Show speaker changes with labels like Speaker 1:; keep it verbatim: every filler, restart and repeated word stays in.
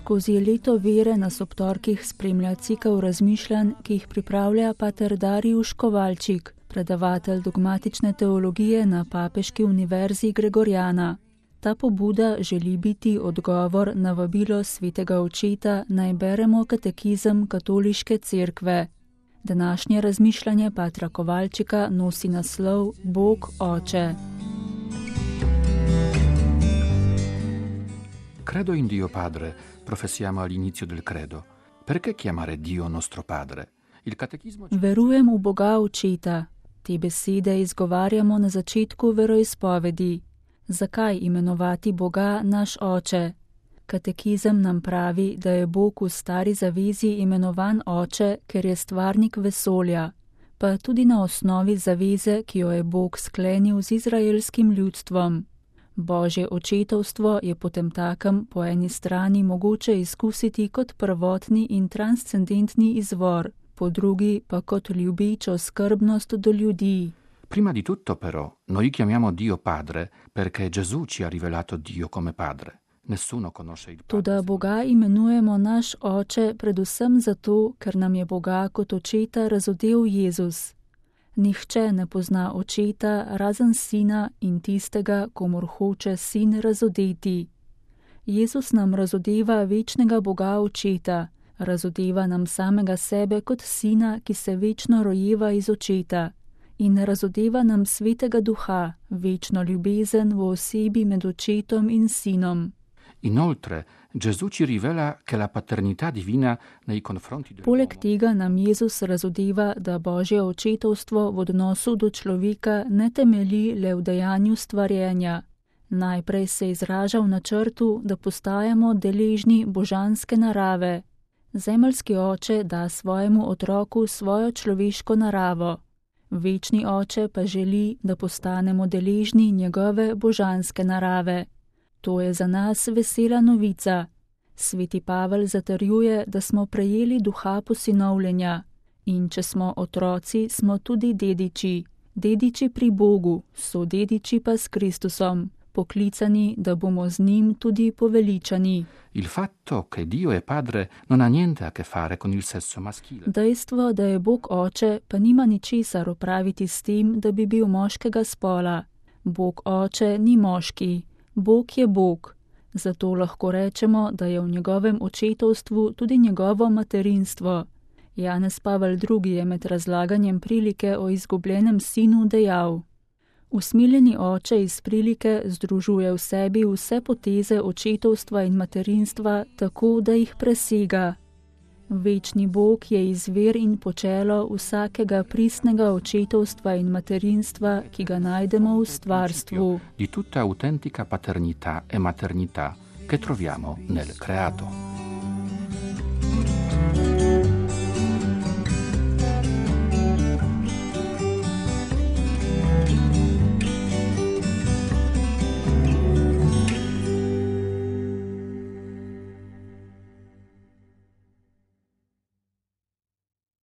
Speaker 1: Skozi leto vere nas ob torkih spremlja cikel razmišljanj, ki jih pripravlja pater Darijuš Kovalčik, predavatelj dogmatične teologije na Papeški univerzi Gregorjana. Ta pobuda želi biti odgovor na vabilo svetega očeta, naj beremo katekizem Katoliške cerkve. Današnje razmišljanje patra Kovalčika nosi naslov Bog Oče.
Speaker 2: Credo in Dio Padre, professiamo all'inizio del credo. Perché chiamare Dio nostro Padre? Il catechismo...
Speaker 1: Verujem v Boga Očeta. Te besede izgovarjamo na začetku veroizpovedi. Zakaj imenovati Boga naš Oče? Katekizem nam pravi, da je Bog v stari zavezi imenovan Oče, ker je stvarnik vesolja, pa tudi na osnovi zaveze, ki jo je Bog sklenil z izraelskim ljudstvom. Božje očetovstvo je potemtakem po eni strani mogoče izkusiti kot prvotni in transcendentni izvor, po drugi pa kot ljubečo skrbnost do ljudi.
Speaker 2: Prima di tutto però, noi chiamiamo Dio Padre perché Gesù ci ha rivelato Dio come Padre. Nessuno conosce il Padre.
Speaker 1: Toda Boga imenujemo naš Oče predvsem zato, ker nam je Boga kot Očeta razodel Jezus. Nihče ne pozna Očeta razen Sina in tistega, komur hoče Sin razodeti. Jezus nam razodeva večnega Boga Očeta, razodeva nam samega sebe kot Sina, ki se večno rojeva iz Očeta, in razodeva nam Svetega Duha, večno ljubezen v osebi med Očetom in Sinom.
Speaker 2: Inoltre, Gesù ci rivela che la paternità divina nei confronti dell'uomo.
Speaker 1: Poleg tega nam Jezus razodeva, da Božje očetovstvo v odnosu do človeka ne temelji le v dejanju stvarjenja. Najprej se izraža v načrtu, da postajamo deležni božanske narave. Zemeljski oče da svojemu otroku svojo človeško naravo. Večni oče pa želi, da postanemo deležni njegove božanske narave. To je za nas vesela novica. Sveti Pavel zatrjuje, da smo prejeli duha posinovljenja. In če smo otroci, smo tudi dediči. Dediči pri Bogu, so dediči pa s Kristusom, poklicani, da bomo z njim tudi poveličani.
Speaker 2: Il fatto che Dio è padre non ha niente a che fare con il sesso maschile.
Speaker 1: Dejstvo, da je Bog oče, pa nima ničesar opraviti s tem, da bi bil moškega spola. Bog oče ni moški. Bog je Bog, zato lahko rečemo, da je v njegovem očetovstvu tudi njegovo materinstvo. Janez Pavel drugi je med razlaganjem prilike o izgubljenem sinu dejal: Usmiljeni oče iz prilike združuje v sebi vse poteze očetovstva in materinstva tako, da jih presega. Večni Bog je izvir in počelo vsakega pristnega očetovstva in materinstva, ki ga najdemo v stvarstvu.
Speaker 2: Di tutta autentica paternità e maternità che troviamo nel creato.